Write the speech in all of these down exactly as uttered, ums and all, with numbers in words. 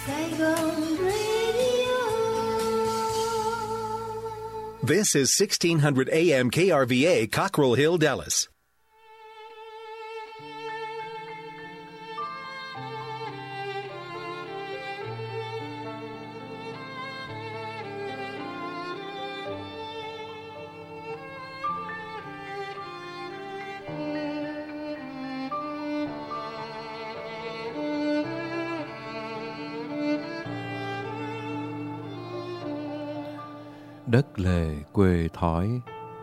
Saigon Radio. This is sixteen hundred A M K R V A, Cockrell Hill, Dallas. Đất lề quê thói.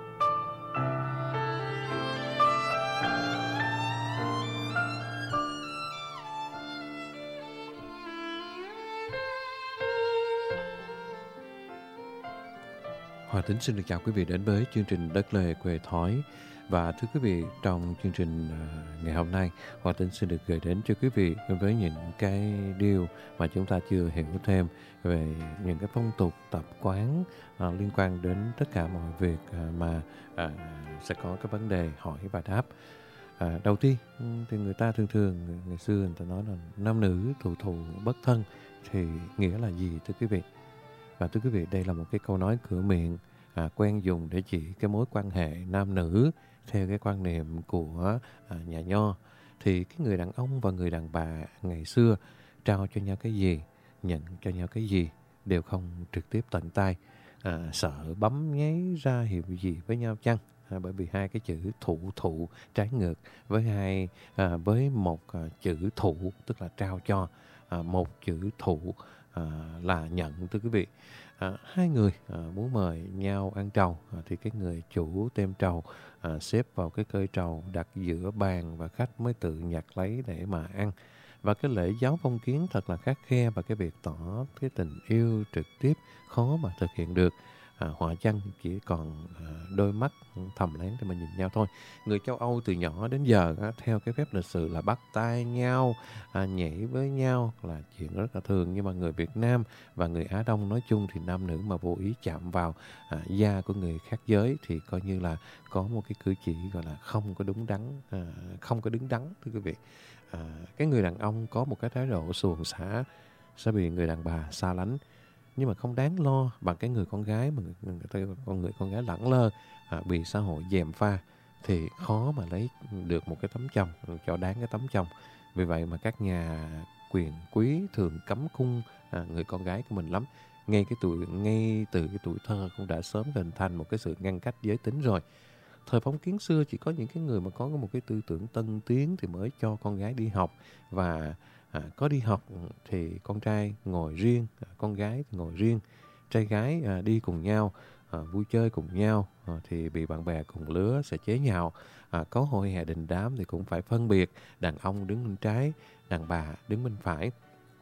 Hòa Tính xin được chào quý vị đến với chương trình Đất lề quê thói. Và thưa quý vị, trong chương trình uh, ngày hôm nay, Hòa Tính xin được gửi đến cho quý vị với những cái điều mà chúng ta chưa hiểu thêm về những cái phong tục tập quán uh, liên quan đến tất cả mọi việc uh, mà uh, sẽ có cái vấn đề hỏi và đáp. Uh, đầu tiên thì người ta thường thường, ngày xưa người ta nói là nam nữ thù thù bất thân thì nghĩa là gì thưa quý vị? Và thưa quý vị, đây là một cái câu nói cửa miệng à, quen dùng để chỉ cái mối quan hệ nam nữ theo cái quan niệm của à, nhà Nho. Thì cái người đàn ông và người đàn bà ngày xưa trao cho nhau cái gì, nhận cho nhau cái gì đều không trực tiếp tận tay, à, sợ bấm nháy ra hiệu gì với nhau chăng? À, bởi vì hai cái chữ thụ thụ trái ngược với hai à, với một à, chữ thụ tức là trao cho, à, một chữ thụ À, là nhận thưa quý vị. À, hai người à, muốn mời nhau ăn trầu à, thì cái người chủ tem trầu à, xếp vào cái cơi trầu đặt giữa bàn và khách mới tự nhặt lấy để mà ăn. Và cái lễ giáo phong kiến thật là khắt khe, và cái việc tỏ cái tình yêu trực tiếp khó mà thực hiện được. À, họa chăng chỉ còn à, đôi mắt thầm lén để mà nhìn nhau thôi. Người châu Âu từ nhỏ đến giờ á, theo cái phép lịch sự là bắt tay nhau, à, nhảy với nhau là chuyện rất là thường. Nhưng mà người Việt Nam và người Á Đông nói chung thì nam nữ mà vô ý chạm vào à, da của người khác giới thì coi như là có một cái cử chỉ gọi là không có đúng đắn, à, không có đứng đắn thưa quý vị. À, cái người đàn ông có một cái thái độ xuồng xả sẽ bị người đàn bà xa lánh, nhưng mà không đáng lo bằng cái người con gái mà người, người ta con người con gái lẳng lơ, à, bị xã hội gièm pha thì khó mà lấy được một cái tấm chồng cho đáng cái tấm chồng. Vì vậy mà các nhà quyền quý thường cấm cung à, người con gái của mình lắm. Ngay cái tuổi ngay từ cái tuổi thơ cũng đã sớm hình thành một cái sự ngăn cách giới tính rồi. Thời phong kiến xưa chỉ có những cái người mà có một cái tư tưởng tân tiến thì mới cho con gái đi học, và À, có đi học thì con trai ngồi riêng, con gái thì ngồi riêng. Trai gái à, đi cùng nhau, à, vui chơi cùng nhau à, thì bị bạn bè cùng lứa sẽ chế nhạo. À, có hội hè đình đám thì cũng phải phân biệt, đàn ông đứng bên trái, đàn bà đứng bên phải.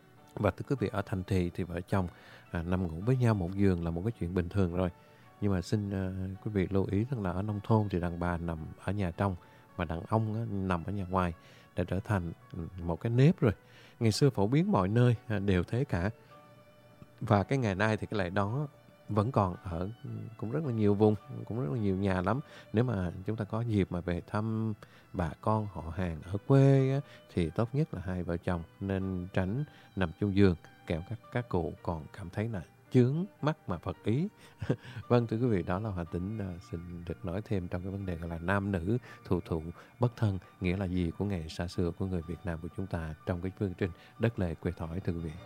Và thưa quý vị, ở thành thị thì vợ chồng à, nằm ngủ với nhau một giường là một cái chuyện bình thường rồi. Nhưng mà xin à, quý vị lưu ý rằng là ở nông thôn thì đàn bà nằm ở nhà trong và đàn ông á, nằm ở nhà ngoài, đã trở thành một cái nếp rồi. Ngày xưa phổ biến mọi nơi đều thế cả. Và cái ngày nay thì cái lẽ đó vẫn còn ở cũng rất là nhiều vùng, cũng rất là nhiều nhà lắm. Nếu mà chúng ta có dịp mà về thăm bà con họ hàng ở quê á, thì tốt nhất là hai vợ chồng nên tránh nằm chung giường, kẻo các các cụ còn cảm thấy là chướng mắt mà phật ý. Vâng thưa quý vị, đó là Hòa Tính uh, xin được nói thêm trong cái vấn đề gọi là nam nữ thù thụ bất thân, nghĩa là gì của ngày xa xưa của người Việt Nam của chúng ta trong cái chương trình Đất lề quê thói thưa quý vị.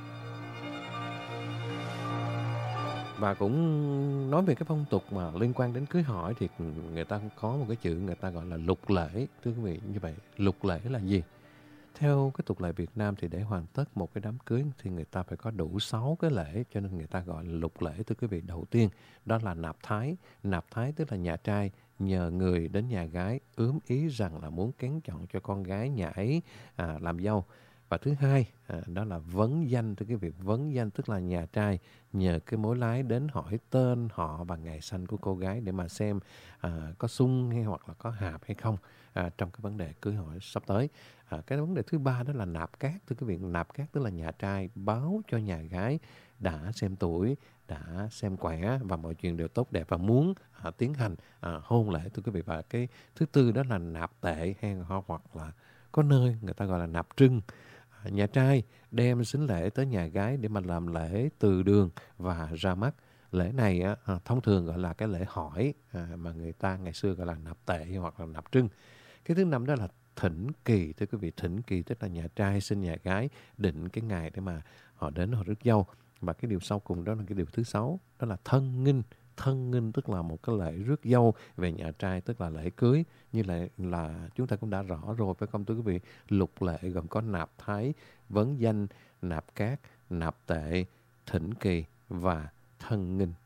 Và cũng nói về cái phong tục mà liên quan đến cưới hỏi thì người ta có một cái chữ người ta gọi là lục lễ thưa quý vị. Như vậy lục lễ là gì? Theo cái tục lệ Việt Nam thì để hoàn tất một cái đám cưới thì người ta phải có đủ sáu cái lễ, cho nên người ta gọi là lục lễ thưa quý vị. Đầu tiên đó là nạp thái. Nạp thái tức là nhà trai nhờ người đến nhà gái ướm ý rằng là muốn kén chọn cho con gái nhà ấy à, làm dâu. Và thứ hai à, đó là vấn danh thưa quý vị. Vấn danh tức là nhà trai nhờ cái mối lái đến hỏi tên họ và ngày sanh của cô gái để mà xem à, có sung hay hoặc là có hạp hay không à, trong cái vấn đề cưới hỏi sắp tới. À, cái vấn đề thứ ba đó là nạp cát thưa quý vị. Nạp cát tức là nhà trai báo cho nhà gái đã xem tuổi, đã xem quẻ và mọi chuyện đều tốt đẹp và muốn à, tiến hành à, hôn lễ thưa quý vị. Và cái thứ tư đó là nạp tệ hay hoặc là có nơi người ta gọi là nạp trưng. nhà trai đem sính lễ tới nhà gái để mà làm lễ từ đường và ra mắt. Lễ này á, thông thường gọi là cái lễ hỏi, à, mà người ta ngày xưa gọi là nạp tệ hoặc là nạp trưng. Cái thứ năm đó là thỉnh kỳ. Thưa quý vị, thỉnh kỳ tức là nhà trai xin nhà gái định cái ngày để mà họ đến họ rước dâu. Và cái điều sau cùng đó là cái điều thứ sáu, đó là thân nghinh. Thân nghinh tức là một cái lễ rước dâu về nhà trai, tức là lễ cưới. Như là, là chúng ta cũng đã rõ rồi phải không thưa quý vị? Lục lệ gồm có nạp thái, vấn danh, nạp cát, nạp tệ, thỉnh kỳ và thân nghinh.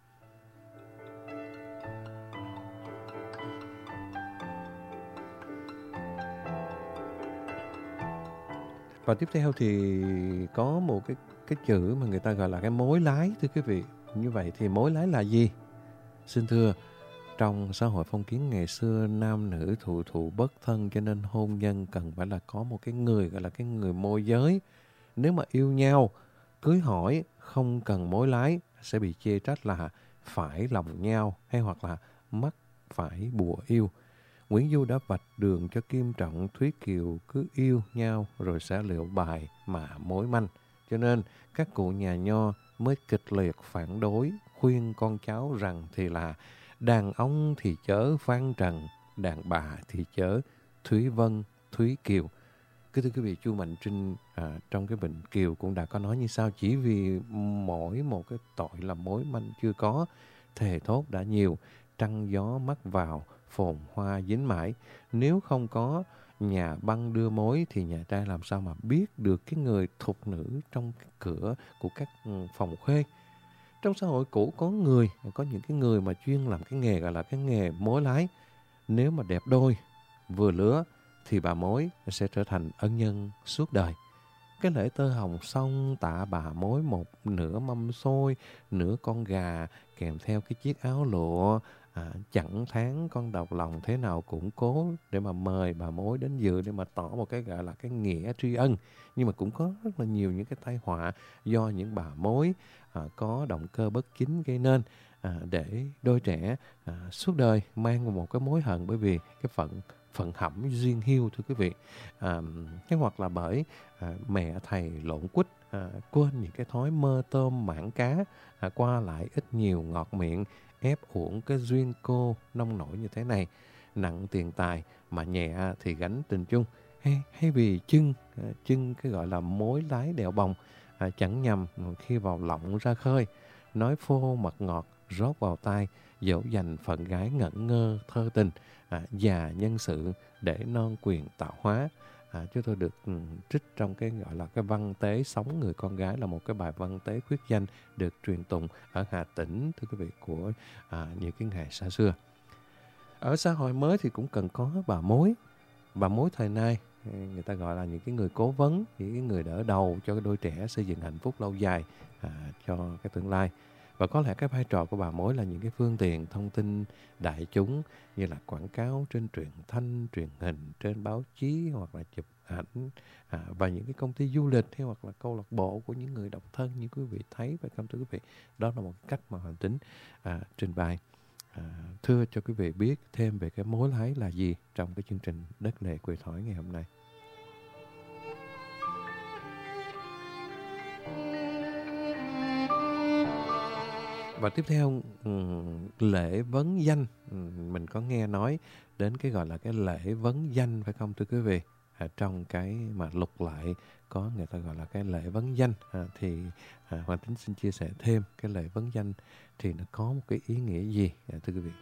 Và tiếp theo thì có một cái cái chữ mà người ta gọi là cái mối lái thưa quý vị. Như vậy thì mối lái là gì? Xin thưa, trong xã hội phong kiến ngày xưa, nam nữ thụ thụ bất thân, cho nên hôn nhân cần phải là có một cái người gọi là cái người môi giới. Nếu mà yêu nhau, cưới hỏi không cần mối lái sẽ bị chê trách là phải lòng nhau hay hoặc là mắc phải bùa yêu. Nguyễn Du đã vạch đường cho Kim Trọng, Thúy Kiều cứ yêu nhau rồi sẽ liệu bài mà mối manh. Cho nên các cụ nhà Nho mới kịch liệt phản đối, khuyên con cháu rằng thì là đàn ông thì chớ Phan Trần, đàn bà thì chớ Thúy Vân, Thúy Kiều. Cứ thưa quý vị, Chu Mạnh Trinh à, trong cái Bình Kiều cũng đã có nói như sau: chỉ vì mỗi một cái tội là mối manh chưa có, thề thốt đã nhiều, trăng gió mắc vào, phồn hoa dính mãi. Nếu không có nhà băng đưa mối thì nhà trai làm sao mà biết được cái người thục nữ trong cái cửa của các phòng khuê. Trong xã hội cũ có người, có những cái người mà chuyên làm cái nghề gọi là cái nghề mối lái. Nếu mà đẹp đôi, vừa lứa thì bà mối sẽ trở thành ân nhân suốt đời. Cái lễ tơ hồng xong tạ bà mối một nửa mâm xôi, nửa con gà kèm theo cái chiếc áo lụa. À, chẳng tháng con độc lòng thế nào cũng cố để mà mời bà mối đến dự để mà tỏ một cái gọi là cái nghĩa tri ân. Nhưng mà cũng có rất là nhiều những cái tai họa do những bà mối à, có động cơ bất chính gây nên, à, để đôi trẻ à, suốt đời mang một cái mối hận bởi vì cái phận phận hẩm duyên hiu thưa quý vị. À, hay hoặc là bởi à, mẹ thầy lộn quýt, à, quên những cái thói mơ tôm mảng cá, à, qua lại ít nhiều ngọt miệng, ép uổng cái duyên cô nông nổi như thế này. Nặng tiền tài mà nhẹ thì gánh tình chung. Hay, hay vì chưng, chưng cái gọi là mối lái đèo bồng, à, chẳng nhầm khi vào lọng ra khơi. Nói phô mật ngọt rót vào tai, dỗ dành phận gái ngẩn ngơ thơ tình, à, già nhân sự để non quyền tạo hóa. À, chúng tôi được um, trích trong cái gọi là cái văn tế sống người con gái, là một cái bài văn tế khuyết danh được truyền tụng ở Hà Tĩnh thưa quý vị, của à, những cái ngày xa xưa. Ở xã hội mới thì cũng cần có bà mối. Bà mối thời nay người ta gọi là những cái người cố vấn, những cái người đỡ đầu cho cái đôi trẻ xây dựng hạnh phúc lâu dài à, cho cái tương lai. Và có lẽ cái vai trò của bà mối là những cái phương tiện thông tin đại chúng như là quảng cáo trên truyền thanh, truyền hình, trên báo chí hoặc là chụp ảnh, à, và những cái công ty du lịch hay hoặc là câu lạc bộ của những người độc thân như quý vị thấy. Và không thưa quý vị, đó là một cách mà Hoàng Tính à, trình bày à, thưa cho quý vị biết thêm về cái mối lái là gì trong cái chương trình Đất Lệ Quê Thói ngày hôm nay. Và tiếp theo, lễ vấn danh. Mình có nghe nói đến cái gọi là cái lễ vấn danh phải không thưa quý vị? À, trong cái mà lục lại có người ta gọi là cái lễ vấn danh. À, thì à, Hoàng Tính xin chia sẻ thêm cái lễ vấn danh thì nó có một cái ý nghĩa gì à, thưa quý vị?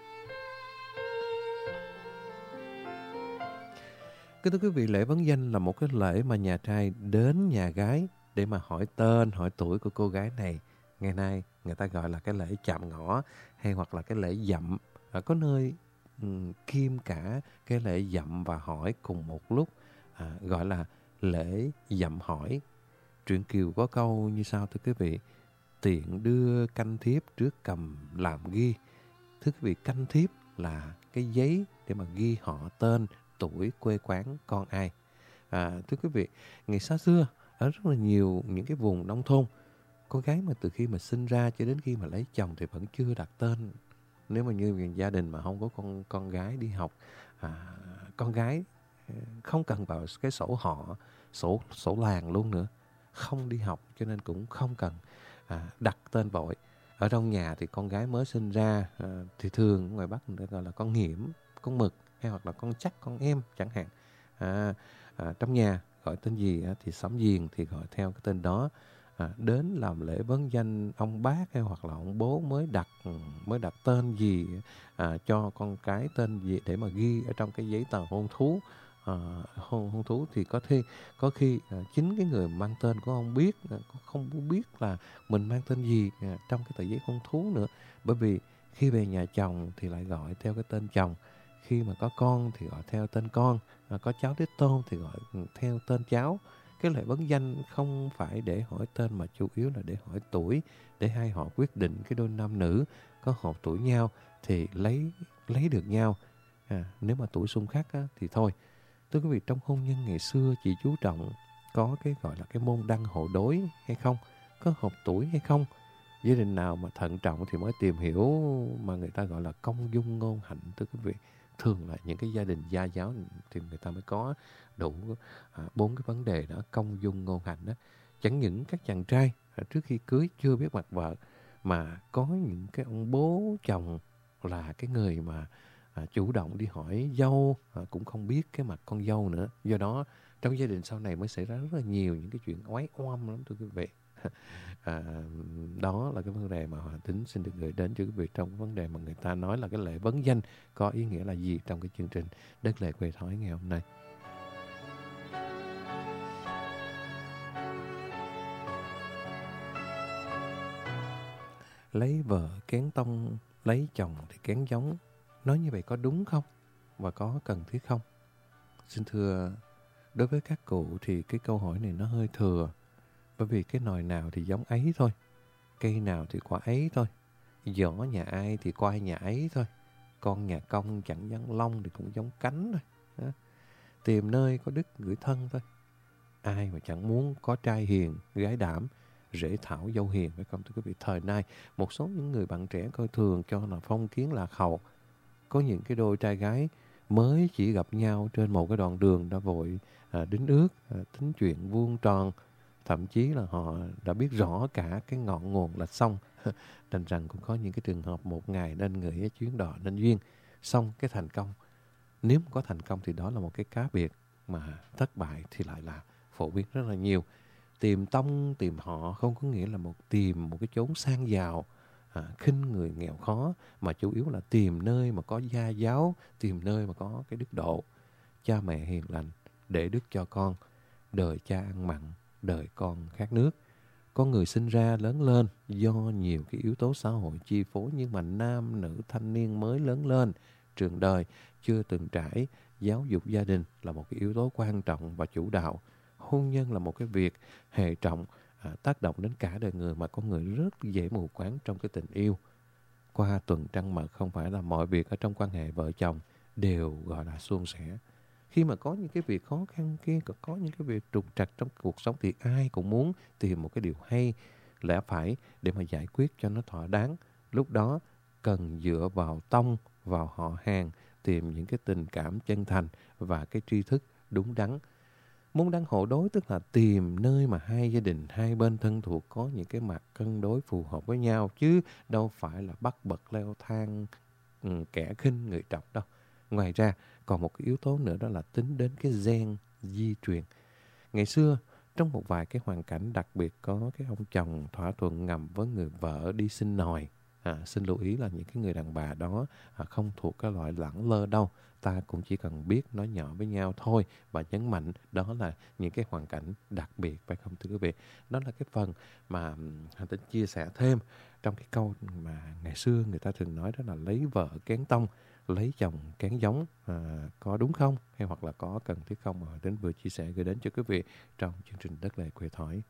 Thưa quý vị, lễ vấn danh là một cái lễ mà nhà trai đến nhà gái để mà hỏi tên, hỏi tuổi của cô gái này. Ngày nay người ta gọi là cái lễ chạm ngõ hay hoặc là cái lễ dặm. À, có nơi um, kim cả cái lễ dặm và hỏi cùng một lúc, à, gọi là lễ dặm hỏi. Truyện Kiều có câu như sau thưa quý vị: tiện đưa canh thiếp trước cầm làm ghi. Thưa quý vị, canh thiếp là cái giấy để mà ghi họ, tên, tuổi, quê quán, con ai. À, thưa quý vị, ngày xa xưa ở rất là nhiều những cái vùng nông thôn, cô gái mà từ khi mà sinh ra cho đến khi mà lấy chồng thì vẫn chưa đặt tên. Nếu mà như gia đình mà không có con con gái đi học, à, con gái không cần vào cái sổ họ sổ sổ làng luôn nữa, không đi học cho nên cũng không cần à, đặt tên vội. Ở trong nhà thì con gái mới sinh ra à, thì thường ngoài Bắc người ta gọi là con Nghiễm, con Mực hay hoặc là con Chắc, con Em chẳng hạn. À, à, trong nhà gọi tên gì á, thì xóm giềng thì gọi theo cái tên đó. À, đến làm lễ vấn danh ông bác hay hoặc là ông bố mới đặt mới đặt tên gì à, cho con cái tên gì để mà ghi ở trong cái giấy tờ hôn thú. À, hôn, hôn thú thì có khi có khi à, chính cái người mang tên cũng không biết à, không biết là mình mang tên gì à, trong cái tờ giấy hôn thú nữa, bởi vì khi về nhà chồng thì lại gọi theo cái tên chồng, khi mà có con thì gọi theo tên con, à, có cháu đích tôn thì gọi theo tên cháu. Cái lễ vấn danh không phải để hỏi tên mà chủ yếu là để hỏi tuổi, để hai họ quyết định cái đôi nam nữ có hợp tuổi nhau thì lấy lấy được nhau. À, nếu mà tuổi xung khắc á, thì thôi. Thưa quý vị, trong hôn nhân ngày xưa chỉ chú trọng có cái gọi là cái môn đăng hộ đối hay không, có hợp tuổi hay không. Gia đình nào mà thận trọng thì mới tìm hiểu mà người ta gọi là công dung ngôn hạnh. Thưa quý vị, thường là những cái gia đình gia giáo thì người ta mới có đủ à, bốn cái vấn đề đó, công dung ngôn hạnh đó. Chẳng những các chàng trai à, trước khi cưới chưa biết mặt vợ, mà có những cái ông bố chồng là cái người mà à, chủ động đi hỏi dâu à, cũng không biết cái mặt con dâu nữa. Do đó trong gia đình sau này mới xảy ra rất là nhiều những cái chuyện oái oăm lắm thưa quý vị. À, đó là cái vấn đề mà Hòa Tính xin được gửi đến cho quý vị trong cái vấn đề mà người ta nói là cái lễ vấn danh có ý nghĩa là gì trong cái chương trình Đất Lệ Quê Thói ngày hôm nay. Lấy vợ kén tông, lấy chồng thì kén giống. Nói như vậy có đúng không? Và có cần thiết không? Xin thưa, đối với các cụ thì cái câu hỏi này nó hơi thừa. Bởi vì cái nồi nào thì giống ấy thôi, cây nào thì quả ấy thôi, giỏ nhà ai thì quai nhà ấy thôi, con nhà công chẳng giống lông thì cũng giống cánh thôi. Đó. Tìm nơi có đức gửi thân thôi. Ai mà chẳng muốn có trai hiền, gái đảm, rễ thảo dâu hiền, phải không thưa quý vị? Thời nay, một số những người bạn trẻ coi thường cho là phong kiến lạc hậu. Có những cái đôi trai gái mới chỉ gặp nhau trên một cái đoạn đường đã vội à, đính ước, à, tính chuyện vuông tròn. Thậm chí là họ đã biết rõ cả cái ngọn nguồn là xong. Đành rằng cũng có những cái trường hợp một ngày nên người chuyến đò nên duyên. Xong cái thành công. Nếu có thành công thì đó là một cái cá biệt, mà thất bại thì lại là phổ biến rất là nhiều. Tìm tông, tìm họ không có nghĩa là một tìm một cái chốn sang giàu, à, khinh người nghèo khó, mà chủ yếu là tìm nơi mà có gia giáo, tìm nơi mà có cái đức độ. Cha mẹ hiền lành, để đức cho con, đời cha ăn mặn, đời con khát nước. Con người sinh ra lớn lên do nhiều cái yếu tố xã hội chi phối, nhưng mà nam nữ thanh niên mới lớn lên, trường đời chưa từng trải, giáo dục gia đình là một cái yếu tố quan trọng và chủ đạo. Hôn nhân là một cái việc hệ trọng, à, tác động đến cả đời người, mà con người rất dễ mù quáng trong cái tình yêu. Qua tuần trăng mật không phải là mọi việc ở trong quan hệ vợ chồng đều gọi là suôn sẻ. Khi mà có những cái việc khó khăn kia, có những cái việc trục trặc trong cuộc sống thì ai cũng muốn tìm một cái điều hay, lẽ phải để mà giải quyết cho nó thỏa đáng. Lúc đó cần dựa vào tông, vào họ hàng, tìm những cái tình cảm chân thành và cái tri thức đúng đắn. Môn đăng hộ đối tức là tìm nơi mà hai gia đình, hai bên thân thuộc có những cái mặt cân đối phù hợp với nhau, chứ đâu phải là bắt bật leo thang ừ, kẻ khinh người trọc đâu. Ngoài ra, còn một cái yếu tố nữa đó là tính đến cái gen di truyền. Ngày xưa, trong một vài cái hoàn cảnh đặc biệt, có cái ông chồng thỏa thuận ngầm với người vợ đi sinh nòi. À, xin lưu ý là những cái người đàn bà đó à, không thuộc cái loại lẳng lơ đâu. Ta cũng chỉ cần biết nói nhỏ với nhau thôi, và nhấn mạnh đó là những cái hoàn cảnh đặc biệt, phải không thưa quý vị? Đó là cái phần mà Hành Tinh chia sẻ thêm trong cái câu mà ngày xưa người ta thường nói, đó là lấy vợ kén tông, lấy chồng kén giống. À, có đúng không? Hay hoặc là có cần thiết không mà Hành Tinh vừa chia sẻ gửi đến cho quý vị trong chương trình Đất Lệ Quê Thói.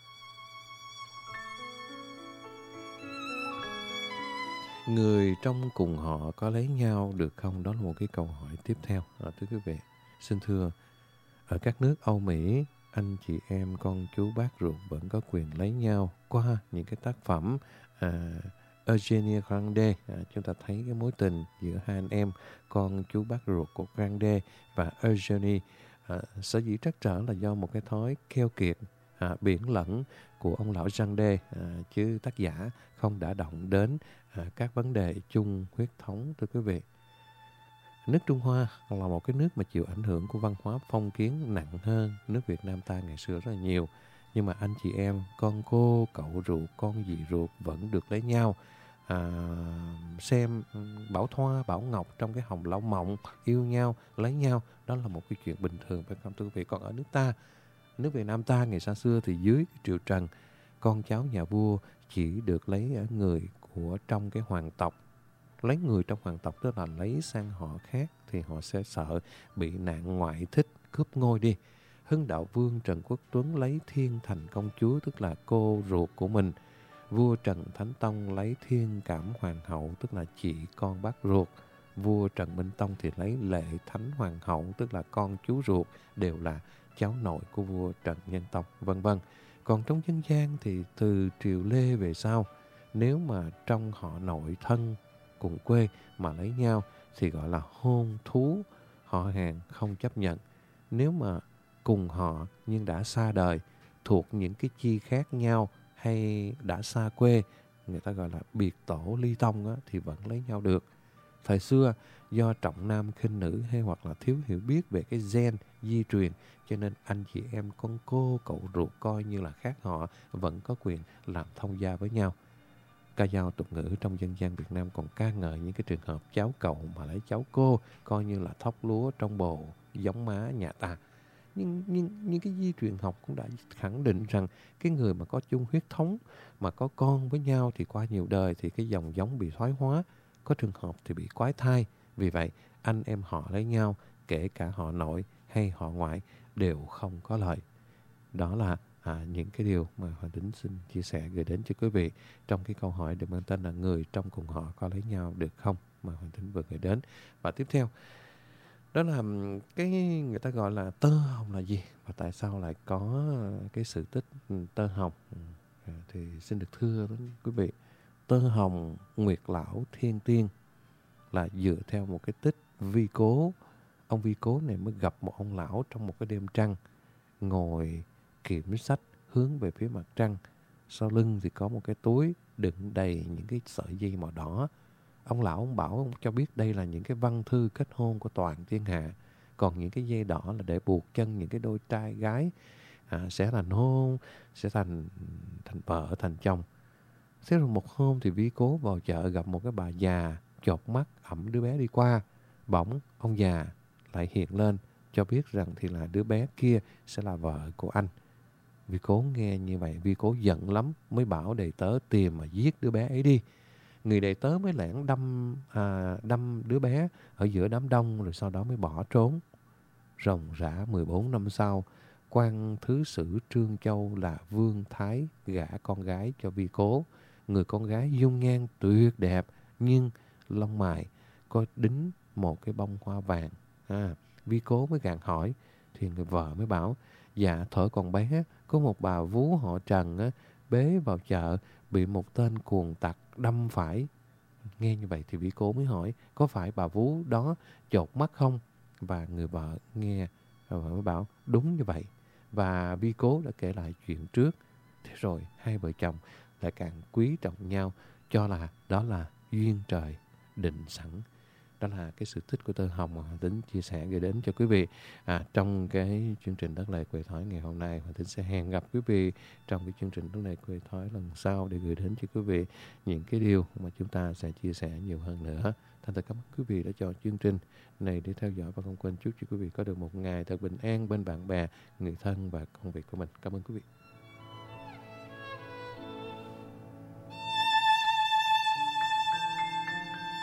Người trong cùng họ có lấy nhau được không? Đó là một cái câu hỏi tiếp theo. À, thưa quý vị, xin thưa, ở các nước Âu Mỹ, anh chị em, con chú bác ruột vẫn có quyền lấy nhau qua những cái tác phẩm à, Eugenie Grande. À, chúng ta thấy cái mối tình giữa hai anh em con chú bác ruột của Grande và Eugenie À, sở dĩ trắc trở là do một cái thói keo kiệt, à, biển lẫn của ông lão Jean Đê, à, chứ tác giả không đã động đến à, các vấn đề chung huyết thống, thưa quý vị. Nước Trung Hoa là một cái nước mà chịu ảnh hưởng của văn hóa phong kiến nặng hơn nước Việt Nam ta ngày xưa rất là nhiều. Nhưng mà anh chị em, con cô, cậu ruột, con dì ruột vẫn được lấy nhau. À, xem Bảo Thoa, Bảo Ngọc trong cái Hồng Lâu Mộng yêu nhau, lấy nhau, đó là một cái chuyện bình thường phải không thưa quý vị? Còn ở nước ta, nước Việt Nam ta ngày xa xưa thì dưới triều Trần, con cháu nhà vua chỉ được lấy ở người của trong cái hoàng tộc. Lấy người trong hoàng tộc tức là lấy sang họ khác thì họ sẽ sợ bị nạn ngoại thích cướp ngôi đi. Hưng Đạo Vương Trần Quốc Tuấn lấy Thiên Thành công chúa tức là cô ruột của mình. Vua Trần Thánh Tông lấy Thiên Cảm Hoàng hậu tức là chị con bác ruột. Vua Trần Minh Tông thì lấy Lệ Thánh Hoàng hậu tức là con chú ruột, đều là cháu nội của vua Trần Nhân Tông, vân vân. Còn trong dân gian thì từ triều Lê về sau, nếu mà trong họ nội thân cùng quê mà lấy nhau thì gọi là hôn thú, họ hàng không chấp nhận. Nếu mà cùng họ nhưng đã xa đời, thuộc những cái chi khác nhau hay đã xa quê, người ta gọi là biệt tổ ly tông á, thì vẫn lấy nhau được. Thời xưa do trọng nam khinh nữ hay hoặc là thiếu hiểu biết về cái gen di truyền, cho nên anh chị em con cô cậu ruột coi như là khác họ vẫn có quyền làm thông gia với nhau. Ca dao tục ngữ trong dân gian Việt Nam còn ca ngợi những cái trường hợp cháu cậu mà lấy cháu cô, coi như là thóc lúa trong bồ giống má nhà ta. Nhưng, nhưng, nhưng cái di truyền học cũng đã khẳng định rằng cái người mà có chung huyết thống mà có con với nhau thì qua nhiều đời thì cái dòng giống bị thoái hóa, có trường hợp thì bị quái thai. Vì vậy anh em họ lấy nhau, kể cả họ nội hay họ ngoại đều không có lợi. Đó là à, những cái điều mà Hoàng Tính xin chia sẻ gửi đến cho quý vị trong cái câu hỏi được mang tên là người trong cùng họ có lấy nhau được không mà Hoàng Tính vừa gửi đến. Và tiếp theo đó là cái người ta gọi là tơ hồng là gì và tại sao lại có cái sự tích tơ hồng. À, thì xin được thưa với quý vị, tơ hồng Nguyệt Lão Thiên Tiên là dựa theo một cái tích Vi Cố. Ông Vi Cố này mới gặp một ông lão trong một cái đêm trăng, ngồi kiểm sách hướng về phía mặt trăng. Sau lưng thì có một cái túi đựng đầy những cái sợi dây màu đỏ. Ông lão ông bảo ông cho biết đây là những cái văn thư kết hôn của toàn thiên hạ. Còn những cái dây đỏ là để buộc chân những cái đôi trai gái à, sẽ thành hôn, sẽ thành thành vợ, thành chồng. Thế rồi một hôm thì Vi Cố vào chợ gặp một cái bà già chột mắt ẵm đứa bé đi qua. Bỗng ông già lại hiện lên cho biết rằng thì là đứa bé kia sẽ là vợ của anh. Vi Cố nghe như vậy, Vi Cố giận lắm, mới bảo đầy tớ tìm mà giết đứa bé ấy đi. Người đầy tớ mới lẻn đâm, à, đâm đứa bé ở giữa đám đông, rồi sau đó mới bỏ trốn. Ròng rã mười bốn năm sau, quan thứ sử Trương Châu là Vương Thái gả con gái cho Vi Cố. Người con gái dung nhan tuyệt đẹp, nhưng lông mày có đính một cái bông hoa vàng. À, Vi Cố mới gạn hỏi, thì người vợ mới bảo, dạ thổi còn bé, có một bà vú họ Trần á, bế vào chợ, bị một tên cuồng tặc đâm phải. Nghe như vậy thì Vi Cố mới hỏi, có phải bà vú đó chột mắt không? Và người vợ nghe, và mới bảo, đúng như vậy. Và Vi Cố đã kể lại chuyện trước. Thế rồi hai vợ chồng lại càng quý trọng nhau, cho là đó là duyên trời định sẵn. Đó là cái sự tích của tơ hồng mà Hoàng Tính chia sẻ gửi đến cho quý vị à, trong cái chương trình Đất Lệ Quê Thói ngày hôm nay. Hoàng Tính sẽ hẹn gặp quý vị trong cái chương trình Đất Lệ Quê Thói lần sau để gửi đến cho quý vị những cái điều mà chúng ta sẽ chia sẻ nhiều hơn nữa. Thành thật cảm ơn quý vị đã chọn chương trình này để theo dõi, và không quên chúc cho quý vị có được một ngày thật bình an bên bạn bè, người thân và công việc của mình. Cảm ơn quý vị.